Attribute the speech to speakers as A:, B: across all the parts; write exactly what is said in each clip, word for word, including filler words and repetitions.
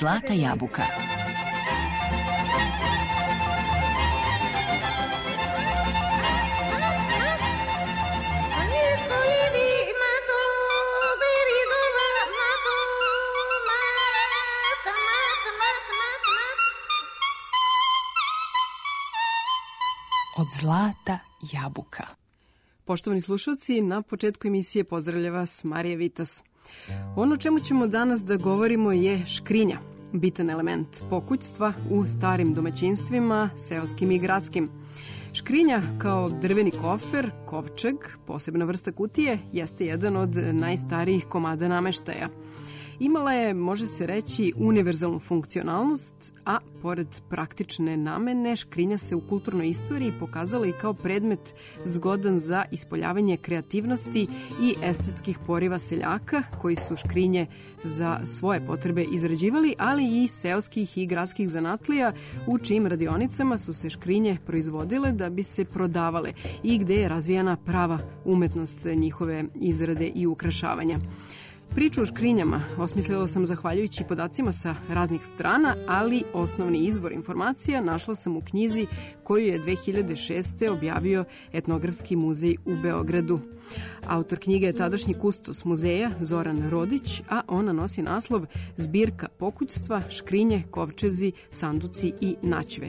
A: Zlata jabuka.
B: Od zlata jabuka.
C: Poštovani slušalci, na početku emisije pozdravlja vas Marija Vitas. Ono o čemu ćemo danas da govorimo je škrinja, bitan element pokućstva u starim domaćinstvima, seoskim i gradskim. Škrinja kao drveni kofer, kovčeg, posebna vrsta kutije, jeste jedan od najstarijih komada nameštaja. Imala je, može se reći, univerzalnu funkcionalnost, a pored praktične namene, škrinja se u kulturnoj istoriji pokazala i kao predmet zgodan za ispoljavanje kreativnosti i estetskih poriva seljaka, koji su škrinje za svoje potrebe izrađivali, ali i seoskih i gradskih zanatlija, u čijim radionicama su se škrinje proizvodile da bi se prodavale i gde je razvijana prava umetnost njihove izrade i ukrašavanja. Priču o škrinjama osmislila sam zahvaljujući podacima sa raznih strana, ali osnovni izvor informacija našla sam u knjizi koju je dve hiljade šeste. objavio Etnografski muzej u Beogradu. Autor knjige je tadašnji kustos muzeja Zoran Rodić, a ona nosi naslov Zbirka pokućstva, škrinje, kovčezi, sanduci i naćve.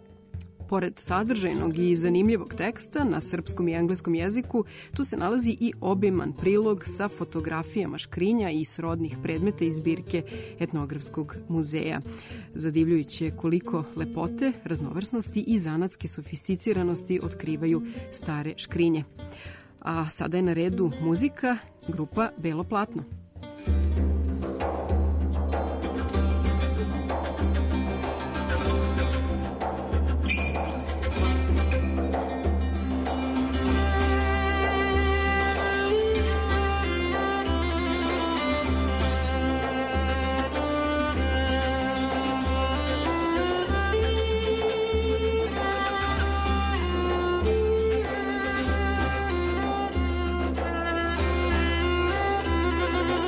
C: Pored sadržajnog i zanimljivog teksta na srpskom i engleskom jeziku, tu se nalazi i obiman prilog sa fotografijama škrinja i srodnih predmeta iz zbirke Etnografskog muzeja. Zadivljujuće je koliko lepote, raznovrsnosti i zanatske sofisticiranosti otkrivaju stare škrinje. A sada je na redu muzika, grupa Belo platno.
D: Thank you.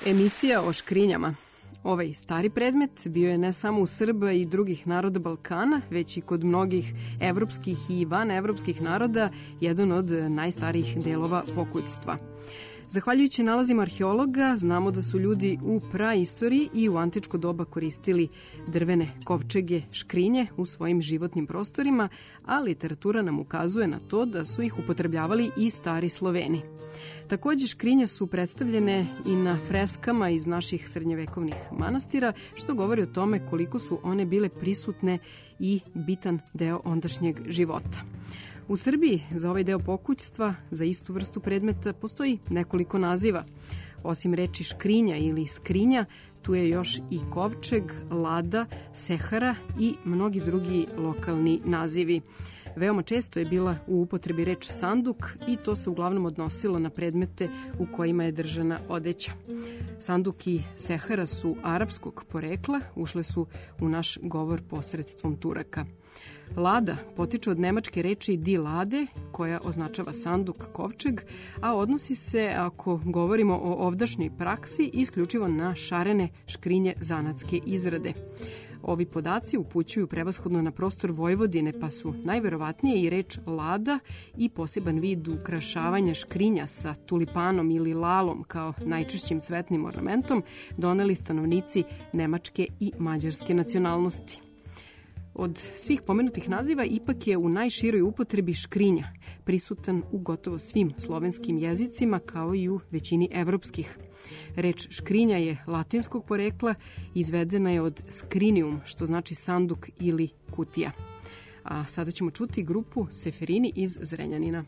C: Emisija o škrinjama. Ovaj stari predmet bio je ne samo u Srba i drugih naroda Balkana, već i kod mnogih evropskih i vanevropskih naroda jedan od najstarijih delova pokućstva. Zahvaljujući nalazima arheologa, znamo da su ljudi u praistoriji i u antičko doba koristili drvene kovčege, škrinje u svojim životnim prostorima, a literatura nam ukazuje na to da su ih upotrebljavali i stari Sloveni. Takođe, škrinje su predstavljene i na freskama iz naših srednjevekovnih manastira, što govori o tome koliko su one bile prisutne i bitan deo ondašnjeg života. U Srbiji za ovaj deo pokućstva, za istu vrstu predmeta, postoji nekoliko naziva. Osim reči škrinja ili skrinja, tu je još i kovčeg, lada, sehara i mnogi drugi lokalni nazivi. Veoma često je bila u upotrebi reč sanduk i to se uglavnom odnosilo na predmete u kojima je držana odeća. Sanduk i sehara su arapskog porekla, ušle su u naš govor posredstvom Turaka. Lada potiče od nemačke reči die Lade, koja označava sanduk, kovčeg, a odnosi se, ako govorimo o ovdašnjoj praksi, isključivo na šarene škrinje zanatske izrade. Ovi podaci upućuju prevashodno na prostor Vojvodine, pa su najverovatnije i reč lada i poseban vid ukrašavanja škrinja sa tulipanom ili lalom kao najčešćim cvetnim ornamentom doneli stanovnici nemačke i mađarske nacionalnosti. Od svih pomenutih naziva ipak je u najširoj upotrebi škrinja, prisutan u gotovo svim slovenskim jezicima kao i u većini evropskih. Reč škrinja je latinskog porekla, izvedena je od skrinium, što znači sanduk ili kutija. A sada ćemo čuti grupu Seferini iz Zrenjanina.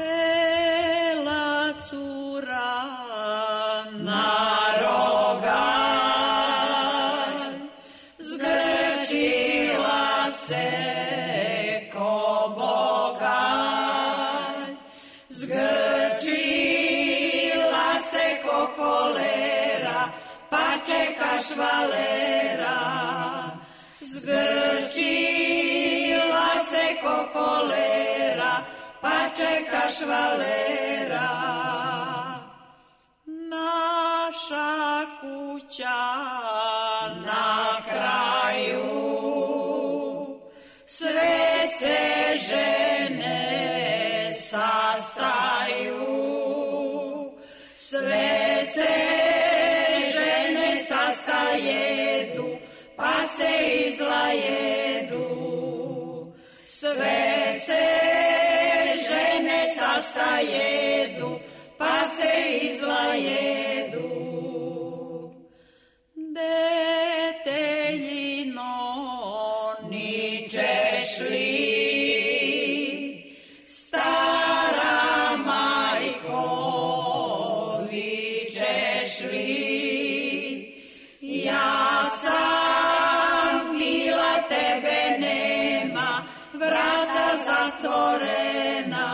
A: Sela cura na rogan, zgrčila se ko bogan, zgrčila se ko kolera, pa čeka švalera. Zgrčila se ko kolera, pa čeka švalera. Naša kuća na kraju, sve se žene sastaju, sve se žene sastajedu, pa se izlajedu. Sve se žene sastajedu, pa se izlajedu. Deteljino, ničeš li, stara majko, vičeš li, ja sam bila, tebe nema, vrata zatvorena.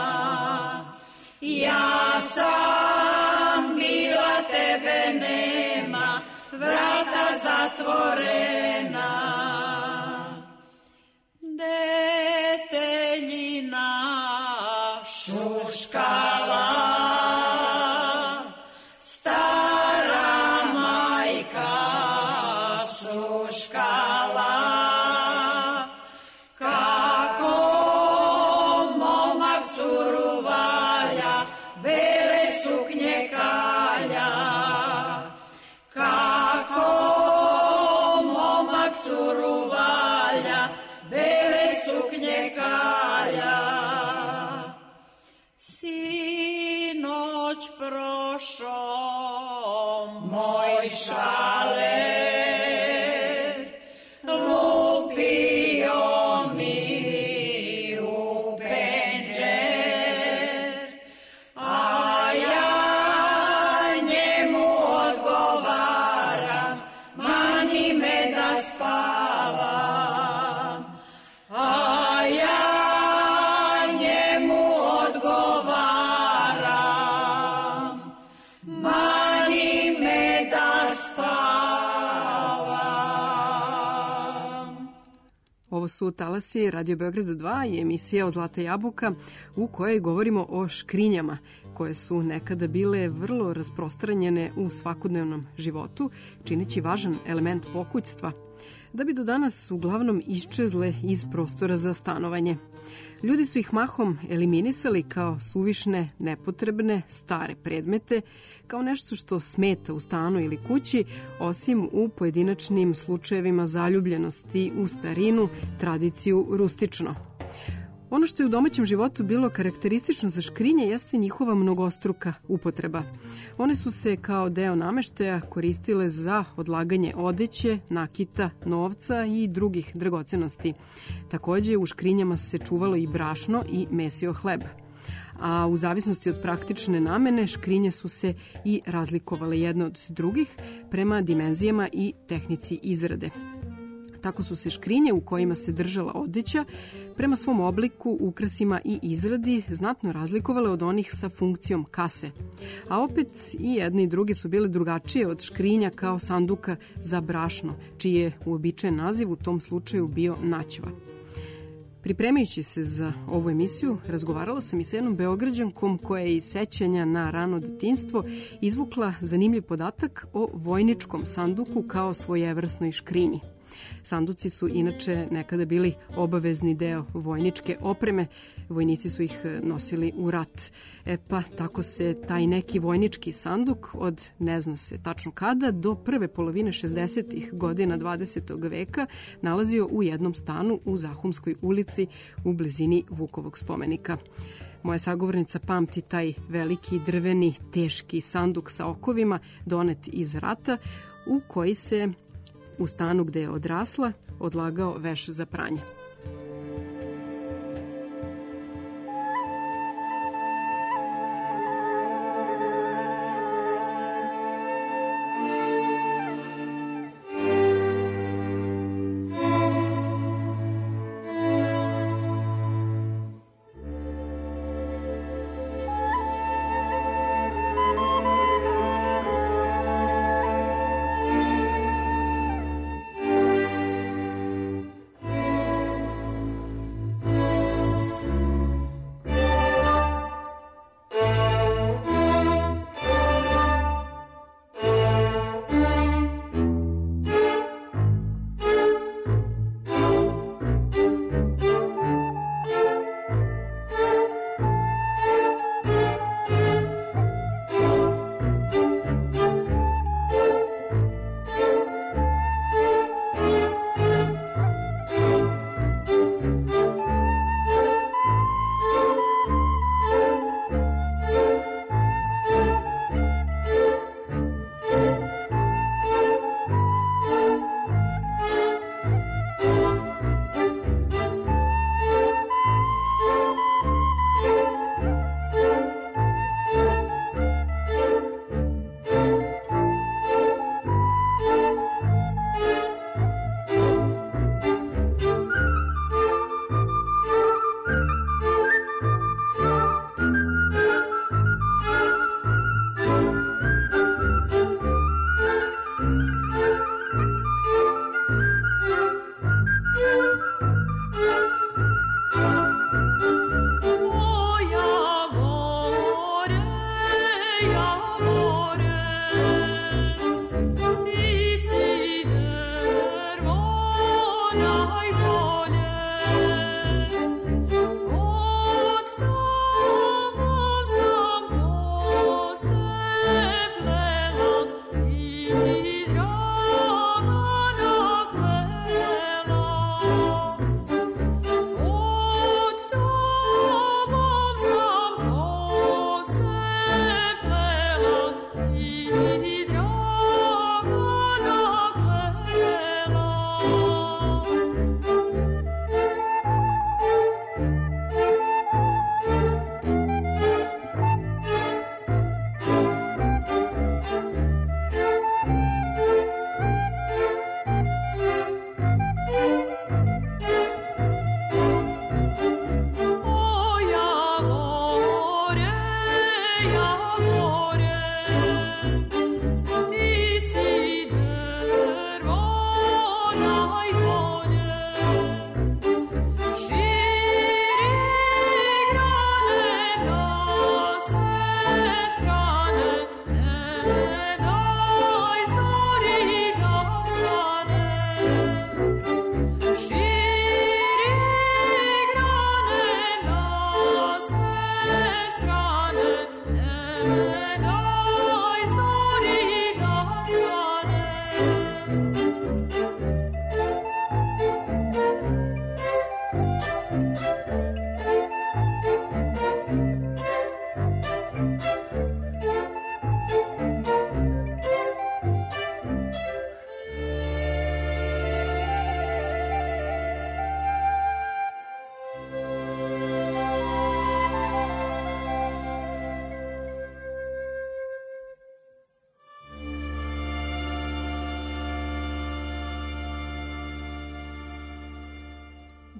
A: Ja sam bila, tebe nema, vrata zatvorena. Deteljina šuškala, stara majka šuškala, kako momak curu valja, bele suknje kalja. Kako momak curu valja, bele suknje kalja. Sinoć prošo moj šaler, lupio mi u penđer, a ja njemu odgovaram, mani me da spavam. A ja njemu odgovaram, mani me da spavam.
C: Ovo su talasi Radio Beograda dva i emisija o Zlata jabuka u kojoj govorimo o škrinjama koje su nekada bile vrlo rasprostranjene u svakodnevnom životu, čineći važan element pokućstva, da bi do danas uglavnom iščezle iz prostora za stanovanje. Ljudi su ih mahom eliminisali kao suvišne, nepotrebne, stare predmete, kao nešto što smeta u stanu ili kući, osim u pojedinačnim slučajevima zaljubljenosti u starinu, tradiciju rustično. Ono što je u domaćem životu bilo karakteristično za škrinje jeste njihova mnogostruka upotreba. One su se kao deo nameštaja koristile za odlaganje odeće, nakita, novca i drugih dragocenosti. Takođe, u škrinjama se čuvalo i brašno i mesio hleb. A u zavisnosti od praktične namene, škrinje su se i razlikovale jedne od drugih prema dimenzijama i tehnici izrade. Tako su se škrinje u kojima se držala odeća prema svom obliku, ukrasima i izradi znatno razlikovale od onih sa funkcijom kase. A opet i jedne i druge su bile drugačije od škrinja kao sanduka za brašno, čiji je uobičajen naziv u tom slučaju bio naćva. Pripremajući se za ovu emisiju, razgovarala sam i sa jednom Beograđankom koja je iz sećanja na rano detinjstvo izvukla zanimljiv podatak o vojničkom sanduku kao svojevrsnoj škrinji. Sanduci su inače nekada bili obavezni deo vojničke opreme, vojnici su ih nosili u rat. E pa tako se taj neki vojnički sanduk od ne zna se tačno kada do prve polovine šezdesetih godina dvadesetog veka nalazio u jednom stanu u Zahumskoj ulici u blizini Vukovog spomenika. Moja sagovornica pamti taj veliki drveni teški sanduk sa okovima donet iz rata u koji se u stanu gde je odrasla odlagao veš za pranje.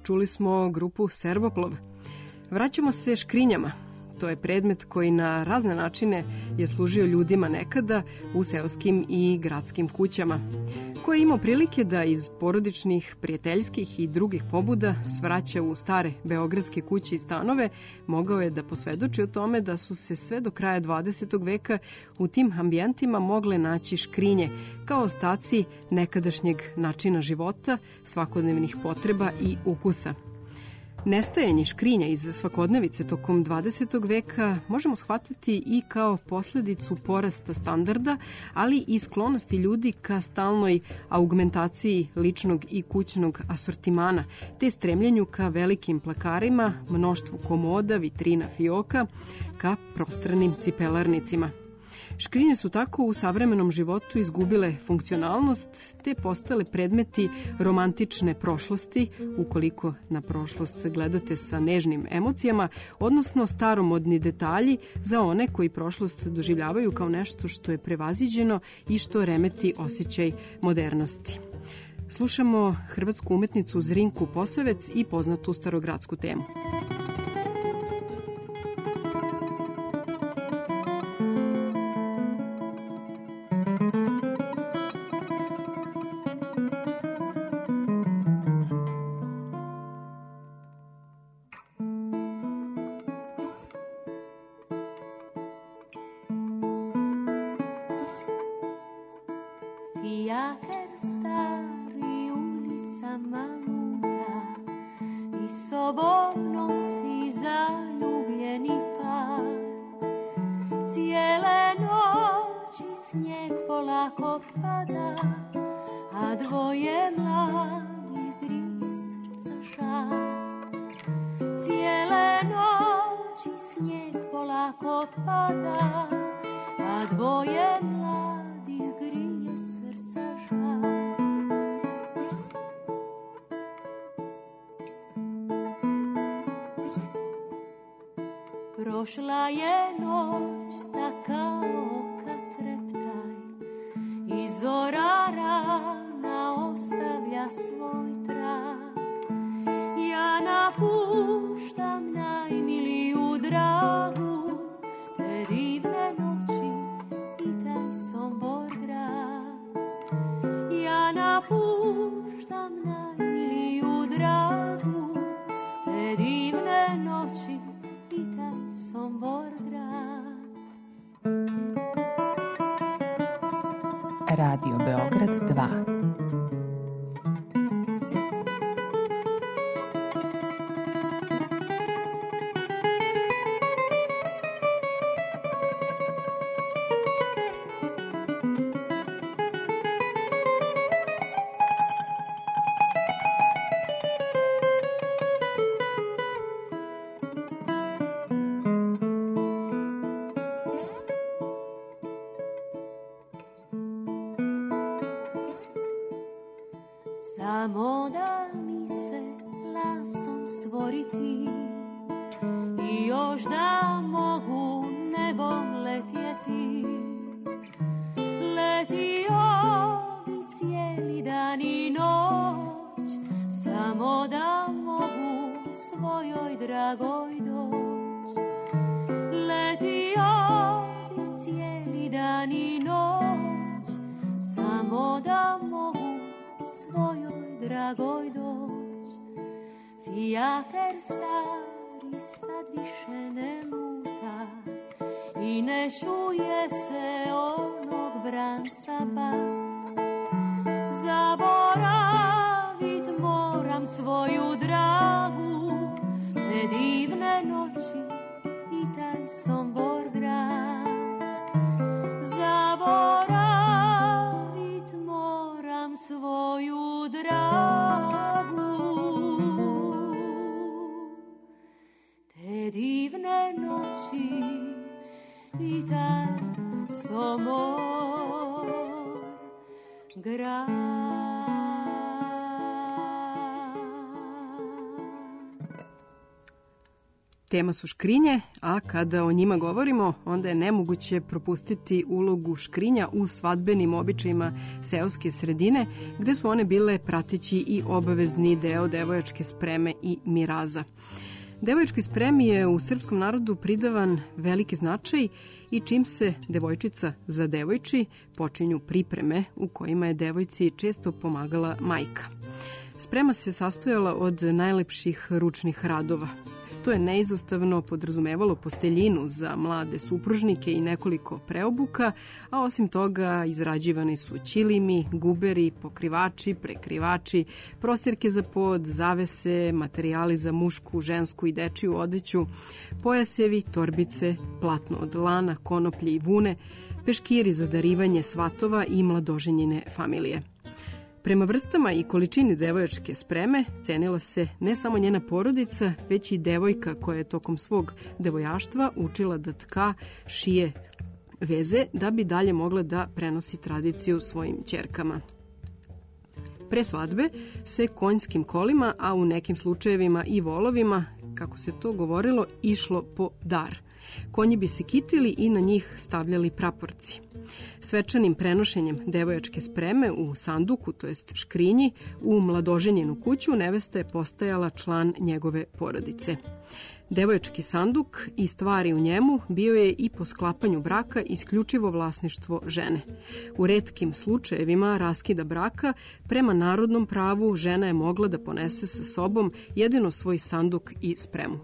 C: čuli smo grupu Servoplov. Vraćamo se škrinjama. To je predmet koji na razne načine je služio ljudima nekada u seoskim i gradskim kućama. Ko je imao prilike da iz porodičnih, prijateljskih i drugih pobuda svraća u stare beogradske kuće i stanove, mogao je da posvedoči o tome da su se sve do kraja dvadesetog veka u tim ambijentima mogle naći škrinje kao ostaci nekadašnjeg načina života, svakodnevnih potreba i ukusa. Nestajanje škrinja iz svakodnevice tokom dvadesetog veka možemo shvatiti i kao posledicu porasta standarda, ali i sklonosti ljudi ka stalnoj augmentaciji ličnog i kućnog asortimana, te stremljenju ka velikim plakarima, mnoštvu komoda, vitrina, fioka, ka prostranim cipelarnicima. Škrinje su tako u savremenom životu izgubile funkcionalnost te postale predmeti romantične prošlosti, ukoliko na prošlost gledate sa nežnim emocijama, odnosno staromodni detalji za one koji prošlost doživljavaju kao nešto što je prevaziđeno i što remeti osjećaj modernosti. Slušamo hrvatsku umetnicu Zrinku Posavec i poznatu starogradsku temu.
D: Fijaker stari ulicama luta i sobom nosi zaljubljeni par. Cijele noći snijeg polako pada, a dvoje mladih grije srca žar. Cijele noći snijeg polako pada, a dvoje mladih grije srca žar. Prošla je noć taka oka treptaj i zora rana ostavlja svoj trag. Ja napuštam najmiliju dragu, te divne noći i taj Sombor grad. Ja napuštam najmiliju dragu, te divne noći i taj Sombor grad.
B: Radio Beograd dva.
D: Samo da mi se lastom stvoriti i još da mogu nebom letjeti. Letio bi cijeli dan i noć, samo da mogu svojoj dragoj doć. Letio bi cijeli dan i noć, samo da mogu svojoj dragoj doć. Fijaker stari sad više ne luta i ne čuje se onog vranca bat. Zaboravit moram svoju dragu, te divne noći i taj Sombor grad. Zaboravit moram svoju dragu, te divne noći i taj Sombor grad.
C: Tema su škrinje, a kada o njima govorimo, onda je nemoguće propustiti ulogu škrinja u svadbenim običajima seoske sredine, gde su one bile prateći i obavezni deo devojačke spreme i miraza. Devojačkoj spremi je u srpskom narodu pridavan veliki značaj i čim se devojčica zadevojči, počinju pripreme u kojima je devojci često pomagala majka. Sprema se sastojala od najlepših ručnih radova. To je neizostavno podrazumevalo posteljinu za mlade supružnike i nekoliko preobuka, a osim toga izrađivani su ćilimi, guberi, pokrivači, prekrivači, prostirke za pod, zavese, materijali za mušku, žensku i dečiju odeću, pojasevi, torbice, platno od lana, konoplje i vune, peškiri za darivanje svatova i mladoženjine familije. Prema vrstama i količini devojačke spreme cenila se ne samo njena porodica, već i devojka koja je tokom svog devojaštva učila da tka, šije veze da bi dalje mogla da prenosi tradiciju svojim ćerkama. Pre svadbe se konjskim kolima, a u nekim slučajevima i volovima, kako se to govorilo, išlo po dar. Konji bi se kitili i na njih stavljali praporci. Svečanim prenošenjem devojačke spreme u sanduku, to jest škrinji, u mladoženjenu kuću nevesta je postajala član njegove porodice. Devojački sanduk i stvari u njemu bio je i po sklapanju braka isključivo vlasništvo žene. U retkim slučajevima raskida braka, prema narodnom pravu žena je mogla da ponese sa sobom jedino svoj sanduk i spremu.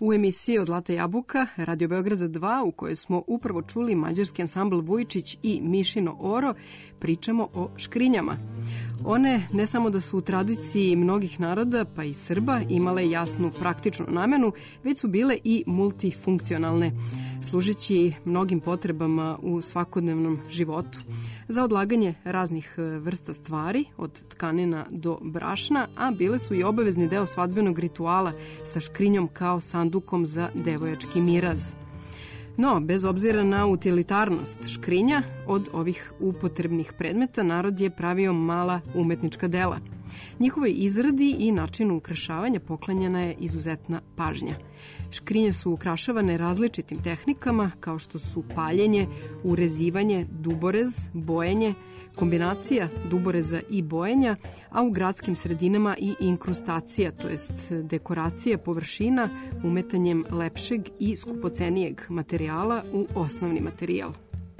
C: U emisiji o Zlata jabuka, Radio Beograda dva, u kojoj smo upravo čuli mađarski ansambl Vujčić i Mišino oro, pričamo o škrinjama. One ne samo da su u tradiciji mnogih naroda, pa i Srba, imale jasnu praktičnu namenu, već su bile i multifunkcionalne, služeći mnogim potrebama u svakodnevnom životu. Za odlaganje raznih vrsta stvari, od tkanina do brašna, a bile su i obavezni deo svadbenog rituala sa škrinjom kao sandukom za devojački miraz. No, bez obzira na utilitarnost škrinja, od ovih upotrebnih predmeta narod je pravio mala umetnička dela. Njihovoj izradi i načinu ukrašavanja poklanjena je izuzetna pažnja. Škrinje su ukrašavane različitim tehnikama kao što su paljenje, urezivanje, duborez, bojenje, kombinacija duboreza i bojenja, a u gradskim sredinama i inkrustacija, to jest dekoracija površina umetanjem lepšeg i skupocenijeg materijala u osnovni materijal.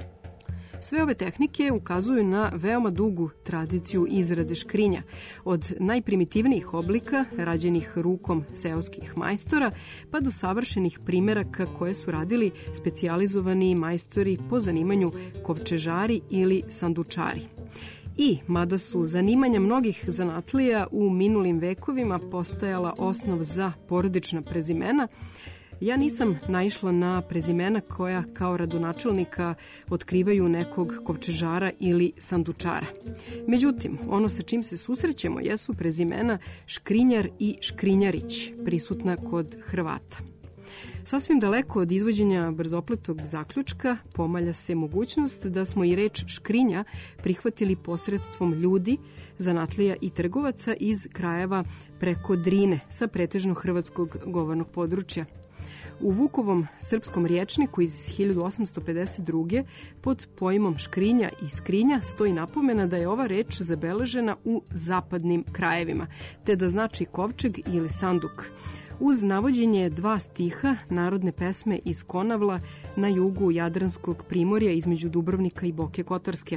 C: Sve ove tehnike ukazuju na veoma dugu tradiciju izrade škrinja, od najprimitivnijih oblika rađenih rukom seoskih majstora, pa do savršenih primeraka koje su radili specijalizovani majstori po zanimanju kovčežari ili sandučari. I, mada su zanimanja mnogih zanatlija u minulim vekovima postajala osnov za porodična prezimena, ja nisam naišla na prezimena koja kao radonačelnika otkrivaju nekog kovčežara ili sandučara. Međutim, ono sa čim se susrećemo jesu prezimena Škrinjar i Škrinjarić, prisutna kod Hrvata. Sasvim daleko od izvođenja brzopletog zaključka pomalja se mogućnost da smo i reč škrinja prihvatili posredstvom ljudi, zanatlija i trgovaca iz krajeva preko Drine sa pretežno hrvatskog govornog područja. U Vukovom srpskom rječniku iz hiljadu osamsto pedeset druge pod pojmom škrinja i skrinja stoji napomena da je ova reč zabeležena u zapadnim krajevima, te da znači kovčeg ili sanduk, uz navođenje dva stiha narodne pesme iz Konavla na jugu Jadranskog primorja između Dubrovnika i Boke Kotorske.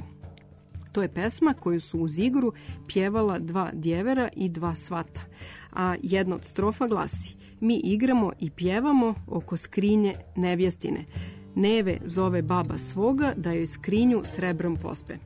C: To je pesma koju su uz igru pjevala dva djevera i dva svata, a jedna od strofa glasi: mi igramo i pjevamo oko skrinje nevjestine. Neve zove baba svoga da joj skrinju srebrom pospe.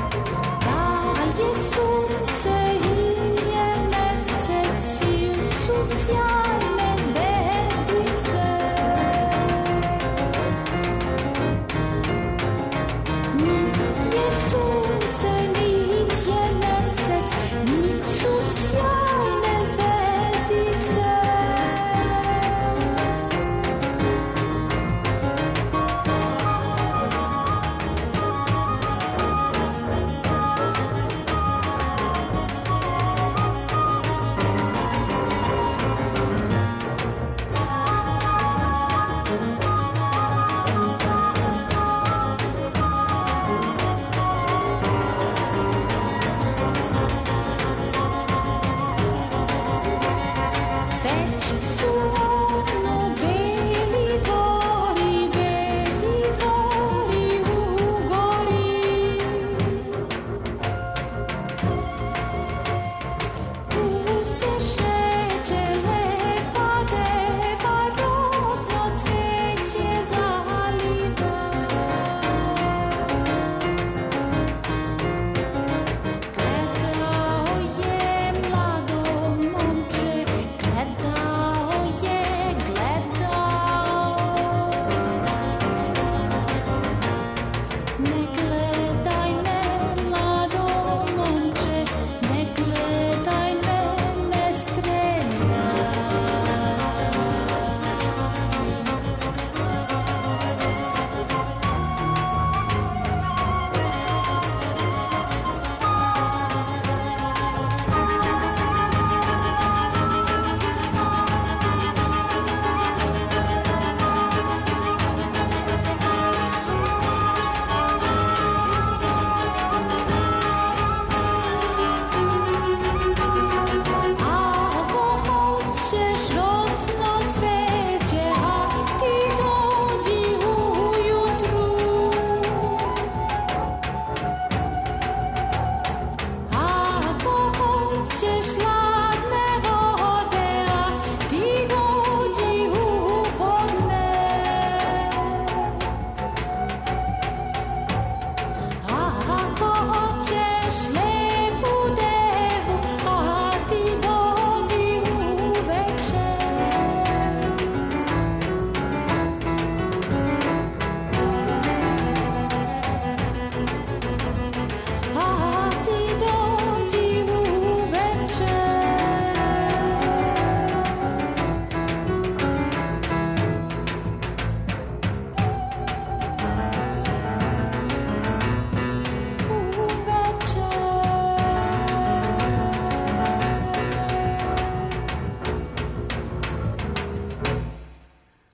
E: Sunce i nje mesec i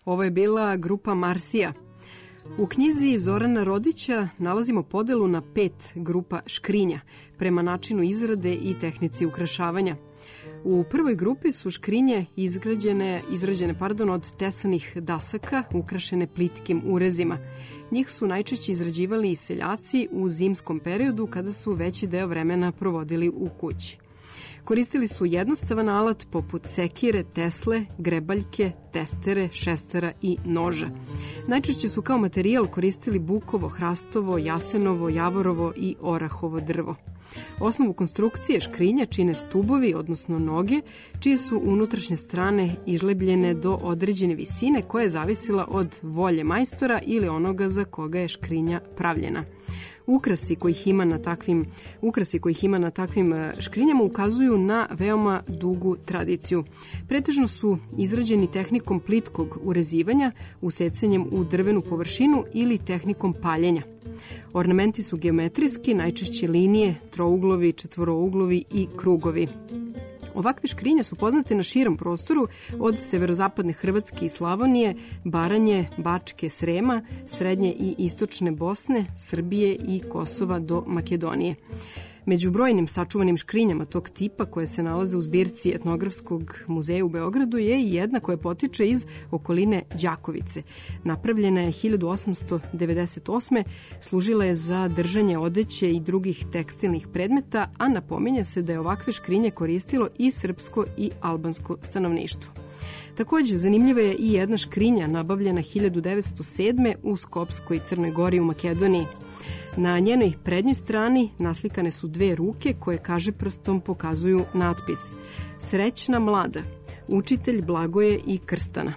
C: Ovo je bila grupa Marsija. U knjizi Zorana Rodića nalazimo podelu na pet grupa škrinja prema načinu izrade i tehnici ukrašavanja. U prvoj grupi su škrinje izgrađene, izrađene pardon, od tesanih dasaka ukrašene plitkim urezima. Njih su najčešće izrađivali i seljaci u zimskom periodu kada su veći deo vremena provodili u kući. Koristili su jednostavan alat poput sekire, tesle, grebaljke, testere, šestera i noža. Najčešće su kao materijal koristili bukovo, hrastovo, jasenovo, javorovo i orahovo drvo. Osnovu konstrukcije škrinja čine stubovi, odnosno noge, čije su unutrašnje strane izlebljene do određene visine koja je zavisila od volje majstora ili onoga za koga je škrinja pravljena. Ukrasi kojih ima na takvim, ukrasi kojih ima na takvim škrinjama ukazuju na veoma dugu tradiciju. Pretežno su izrađeni tehnikom plitkog urezivanja, usecanjem u drvenu površinu ili tehnikom paljenja. Ornamenti su geometrijski, najčešće linije, trouglovi, četvorouglovi i krugovi. Ovakve škrinje su poznate na širom prostoru od severozapadne Hrvatske i Slavonije, Baranje, Bačke, Srema, srednje i istočne Bosne, Srbije i Kosova do Makedonije. Među brojnim sačuvanim škrinjama tog tipa koje se nalaze u zbirci Etnografskog muzeja u Beogradu je i jedna koja potiče iz okoline Đakovice. Napravljena je hiljadu osamsto devedeset osme. Služila je za držanje odeće i drugih tekstilnih predmeta, a napominje se da je ovakve škrinje koristilo i srpsko i albansko stanovništvo. Takođe, zanimljiva je i jedna škrinja nabavljena hiljadu devetsto sedme. u Skopskoj i Crnoj Gori u Makedoniji. Na njenoj prednjoj strani naslikane su dve ruke koje kažeprstom pokazuju natpis Srećna mlada, učitelj Blagoje i Krstana.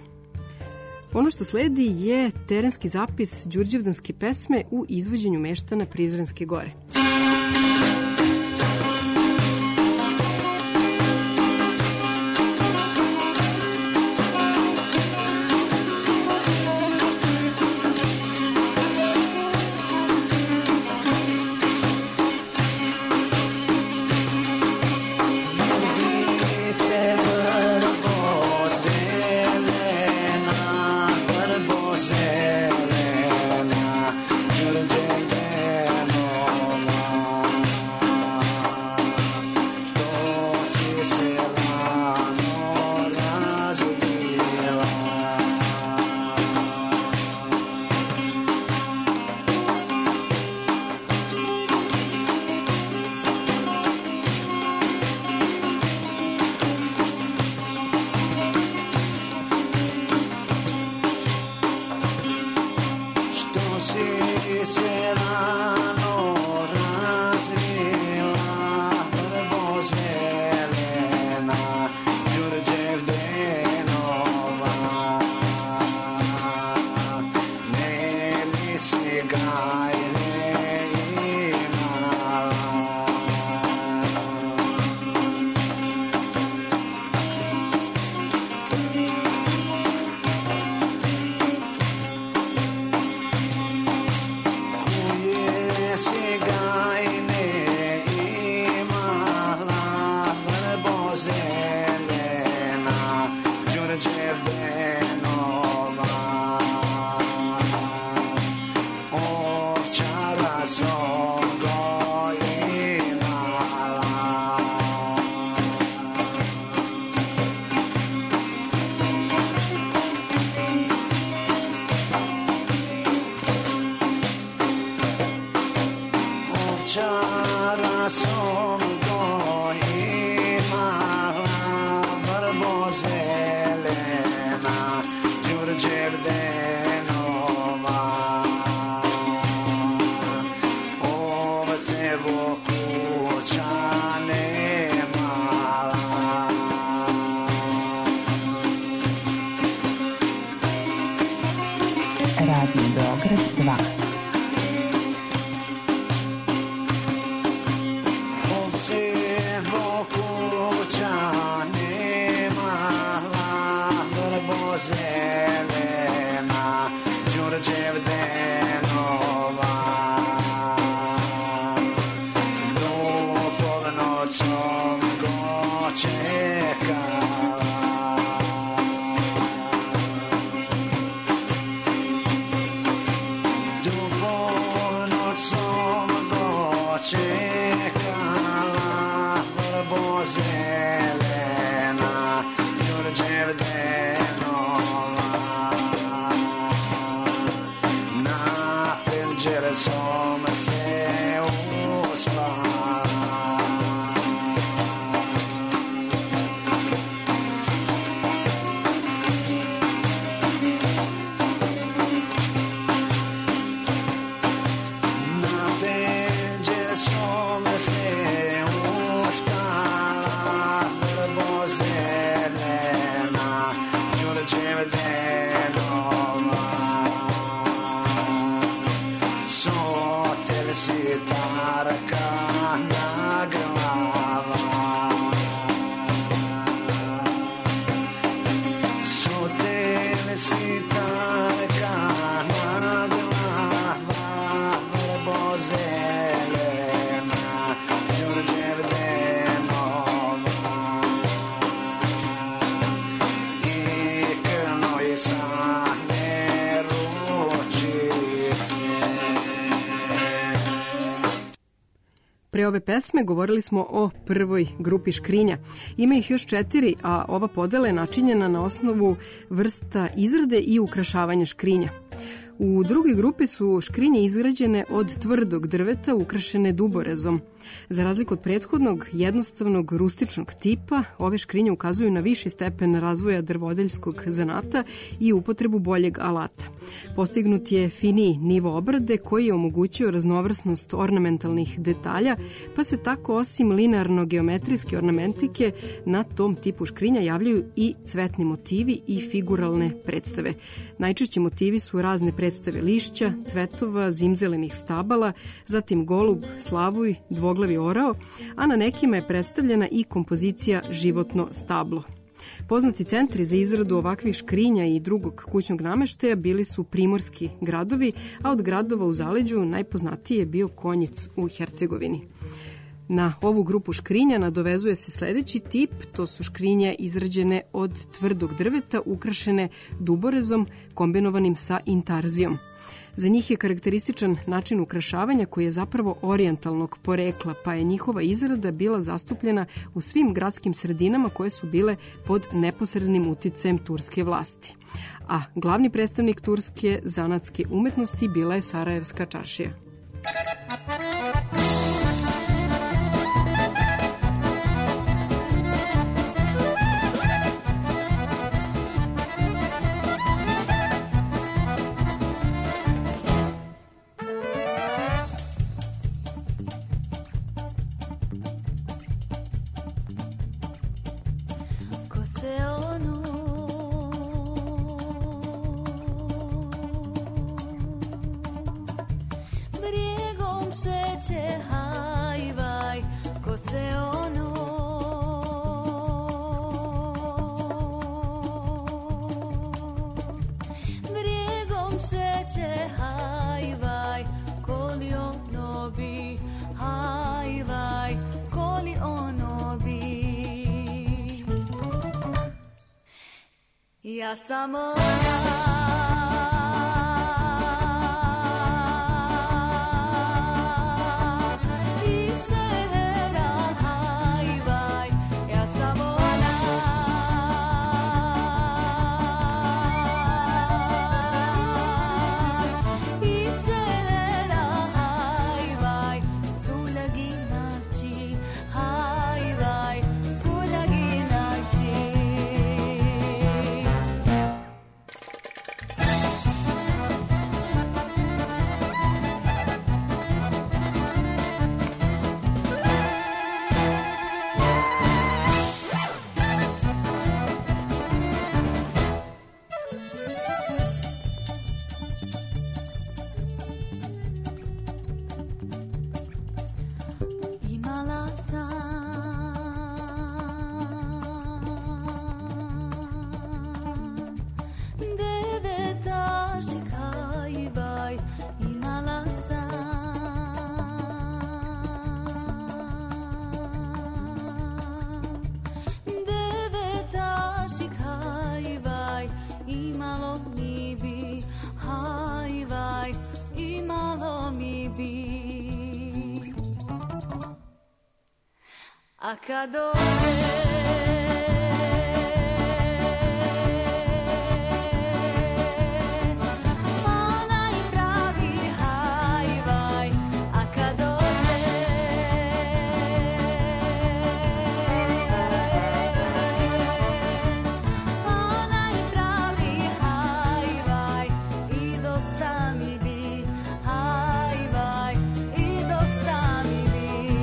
C: Ono što sledi je terenski zapis đurđevdanske pesme u izvođenju meštana Prizrenske gore.
B: Radio Beograd dva.
C: Pre ove pesme govorili smo o prvoj grupi škrinja. Ima ih još četiri, a ova podela je načinjena na osnovu vrsta izrade i ukrašavanja škrinja. U drugoj grupi su škrinje izgrađene od tvrdog drveta ukrašene duborezom. Za razliku od prethodnog, jednostavnog rustičnog tipa, ove škrinje ukazuju na viši stepen razvoja drvodeljskog zanata i upotrebu boljeg alata. Postignut je finiji nivo obrade koji je omogućio raznovrsnost ornamentalnih detalja, pa se tako osim linearno-geometrijske ornamentike na tom tipu škrinja javljaju i cvetni motivi i figuralne predstave. Najčešći motivi su razne predstave lišća, cvetova, zimzelenih stabala, zatim golub, slavuj, dvoglavi orao, a na nekima je predstavljena i kompozicija životno stablo. Poznati centri za izradu ovakvih škrinja i drugog kućnog nameštaja bili su primorski gradovi, a od gradova u zaleđu najpoznatiji je bio Konjic u Hercegovini. Na ovu grupu škrinja nadovezuje se sledeći tip, to su škrinje izrađene od tvrdog drveta ukrašene duborezom kombinovanim sa intarzijom. Za njih je karakterističan način ukrašavanja koji je zapravo orijentalnog porekla, pa je njihova izrada bila zastupljena u svim gradskim sredinama koje su bile pod neposrednim uticajem turske vlasti. A glavni predstavnik turske zanatske umetnosti bila je Sarajevska čaršija.
D: Ja sam ona i žena, hajvaj, ja sam ona i žena, hajvaj, sulaginači, hajvaj, sulaginači. a kad dođe onaj pravi hajvaj, a kad dođe onaj pravi hajvaj i dosta mi bi, hajvaj i dosta mi bi.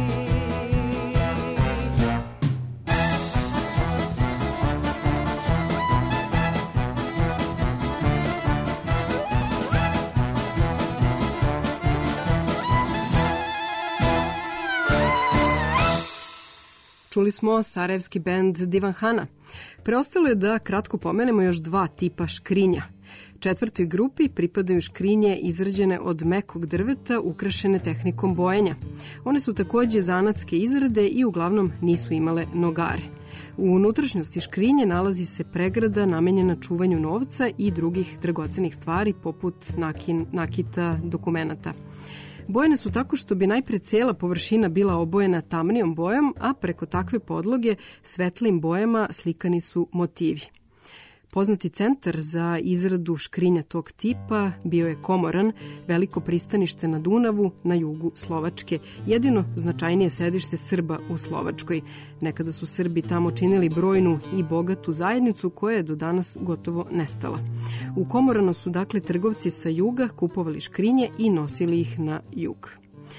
C: Čuli smo sarajevski bend Divanhana. Preostalo je da kratko pomenemo još dva tipa škrinja. Četvrtoj grupi pripadaju škrinje izrađene od mekog drveta ukrašene tehnikom bojenja. One su takođe zanatske izrade i uglavnom nisu imale nogare. U unutrašnjosti škrinje nalazi se pregrada namenjena čuvanju novca i drugih dragocenih stvari poput nakin, nakita, dokumenata. Bojene su tako što bi najpre cela površina bila obojena tamnijom bojom, a preko takve podloge svetlim bojama slikani su motivi. Poznati centar za izradu škrinja tog tipa bio je Komoran, veliko pristanište na Dunavu na jugu Slovačke, jedino značajnije sedište Srba u Slovačkoj. Nekada su Srbi tamo činili brojnu i bogatu zajednicu koja je do danas gotovo nestala. U Komoranu su dakle trgovci sa juga kupovali škrinje i nosili ih na jug.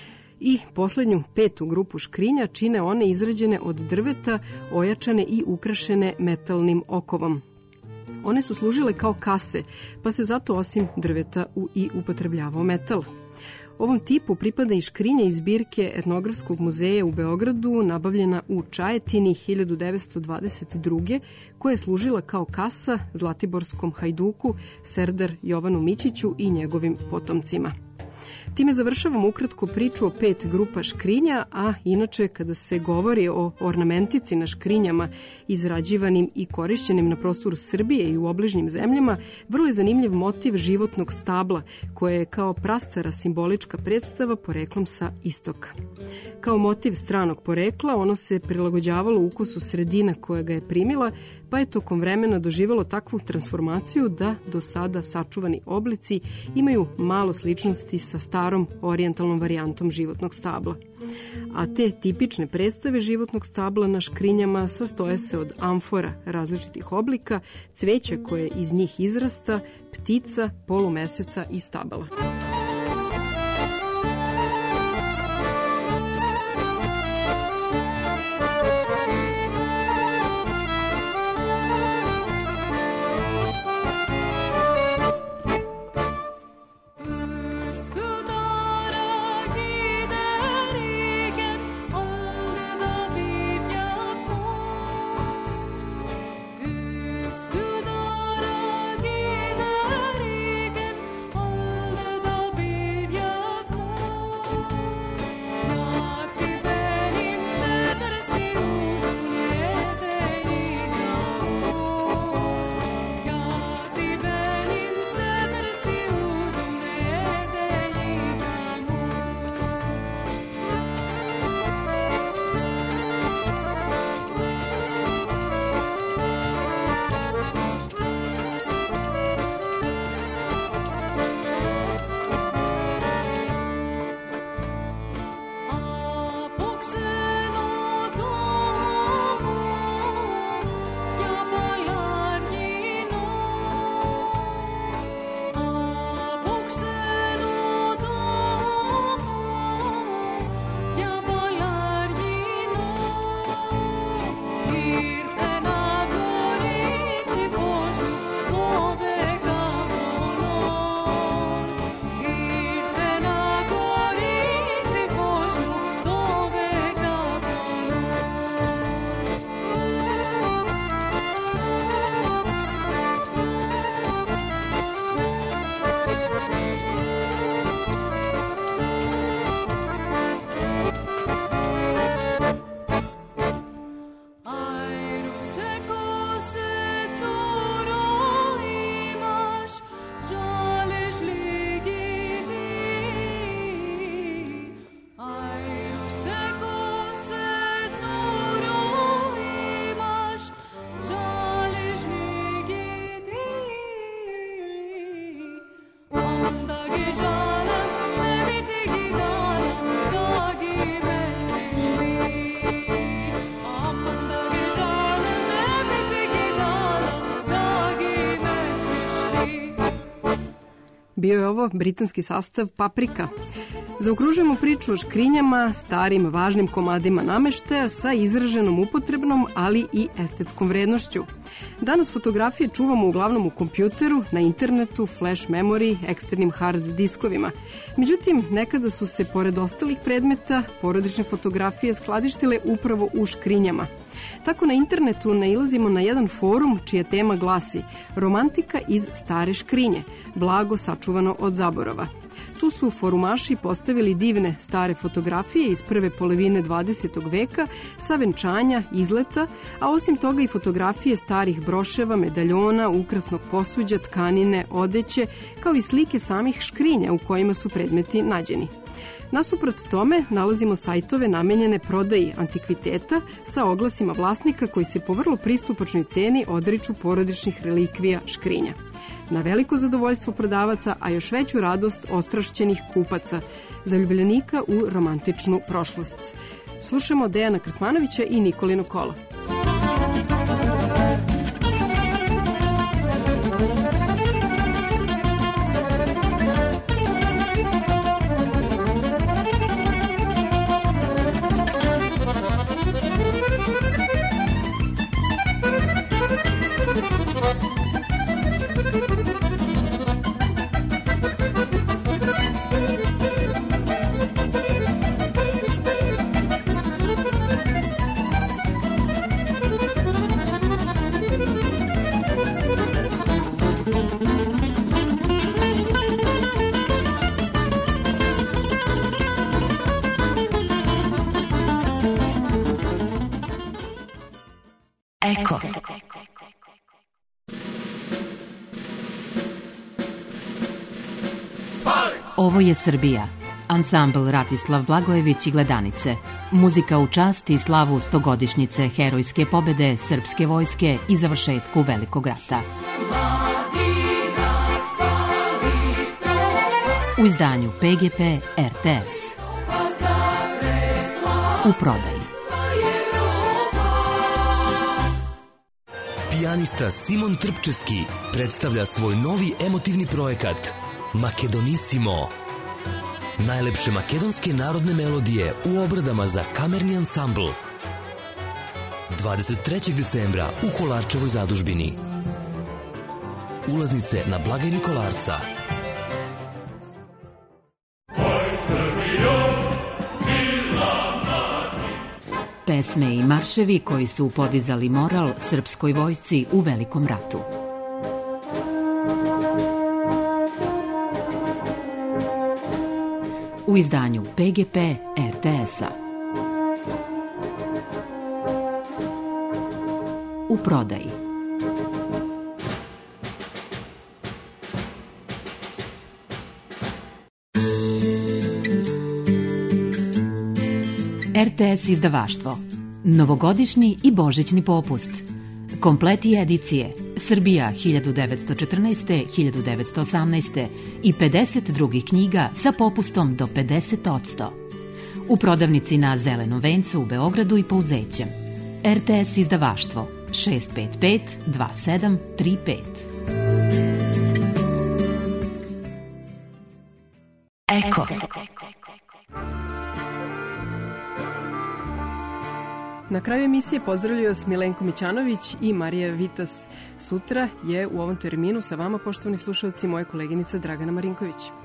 C: I poslednju petu grupu škrinja čine one izrađene od drveta, ojačane i ukrašene metalnim okovom. One su služile kao kase, pa se zato osim drveta u i upotrebljavao metal. Ovom tipu pripada i škrinja iz zbirke Etnografskog muzeja u Beogradu, nabavljena u Čajetini hiljadu devetsto dvadeset druge koja je služila kao kasa zlatiborskom hajduku Serdar Jovanu Mićiću i njegovim potomcima. Time završavam ukratko priču o pet grupa škrinja, a inače kada se govori o ornamentici na škrinjama izrađivanim i korišćenim na prostoru Srbije i u obližnjim zemljama, vrlo je zanimljiv motiv životnog stabla, koje je kao prastara simbolička predstava poreklom sa istoka. Kao motiv stranog porekla, ono se prilagođavalo ukusu sredina koja ga je primila, pa je tokom vremena doživelo takvu transformaciju da do sada sačuvani oblici imaju malo sličnosti sa starom orijentalnom varijantom životnog stabla. A te tipične predstave životnog stabla na škrinjama sastoje se od amfora različitih oblika, cveća koje iz njih izrasta, ptica, polumeseca i stabala.
D: Üsküdar'a gider iken oldu da
C: Bio je ovo britanski sastav Paprika. Zaokružujemo priču o škrinjama, starim, važnim komadima nameštaja sa izraženom upotrebnom, ali i estetskom vrednošću. Danas fotografije čuvamo uglavnom u kompjuteru, na internetu, flash memory, eksternim hard diskovima. Međutim, nekada su se, pored ostalih predmeta, porodične fotografije skladištile upravo u škrinjama. Tako na internetu nailazimo na jedan forum čija tema glasi Romantika iz stare škrinje, blago sačuvano od zaborava. Tu su forumaši postavili divne stare fotografije iz prve polovine dvadesetog veka sa venčanja, izleta, a osim toga i fotografije starih broševa, medaljona, ukrasnog posuđa, tkanine, odeće, kao i slike samih škrinja u kojima su predmeti nađeni. Nasuprot tome nalazimo sajtove namenjene prodaji antikviteta sa oglasima vlasnika koji se po vrlo pristupačnoj ceni odriču porodičnih relikvija škrinja. Na veliko zadovoljstvo prodavaca, a još veću radost ostrašćenih kupaca, zaljubljenika u romantičnu prošlost. Slušamo Dejana Krsmanovića i Nikolino kolo.
E: Eko. Ovo je Srbija. Ansambl Ratislav Blagojević i Gledanice. Muzika u čast i slavu stogodišnjice herojske pobede srpske vojske i završetku Velikog rata. U izdanju P G P R T S. U prodaji.
F: Pijanista Simon Trpčeski predstavlja svoj novi emotivni projekat Makedonissimo. Najlepše makedonske narodne melodije u obradama za kamerni ansambl. dvadeset trećeg decembra u Kolarčevoj zadužbini. Ulaznice na blagajni Kolarca.
E: Pesme i marševi koji su podizali moral srpskoj vojsci u Velikom ratu. U izdanju P G P R T S-a. U prodaji. R T S izdavaštvo. Novogodišnji i božićni popust. Kompleti edicije Srbija hiljadu devetsto četrnaeste do hiljadu devetsto osamnaeste i pedeset drugih knjiga sa popustom do pedeset posto. U prodavnici na Zelenom vencu u Beogradu i Pouzećem. R T S izdavaštvo šest pet pet dva sedam tri pet.
B: Eko.
C: Na kraju emisije pozdravljaju vas Milenko Mićanović i Marija Vitas. Sutra je u ovom terminu sa vama, poštovani slušalci, moja koleginica Dragana Marinković.